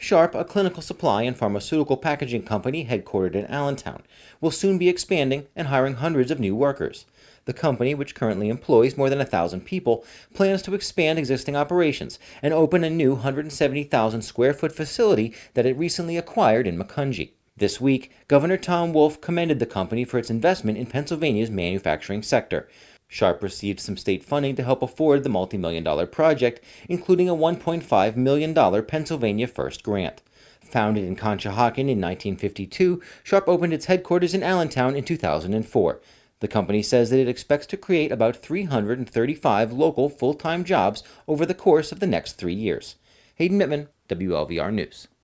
Sharp, a clinical supply and pharmaceutical packaging company headquartered in Allentown, will soon be expanding and hiring hundreds of new workers. The company, which currently employs more than 1,000 people, plans to expand existing operations and open a new 170,000 square foot facility that it recently acquired in Macungie. This week, Governor Tom Wolf commended the company for its investment in Pennsylvania's manufacturing sector. Sharp received some state funding to help afford the multi-million-dollar project, including a $1.5 million Pennsylvania First grant. Founded in Conshohocken in 1952, Sharp opened its headquarters in Allentown in 2004. The company says that it expects to create about 335 local full-time jobs over the course of the next 3 years. Hayden Mittman, WLVR News.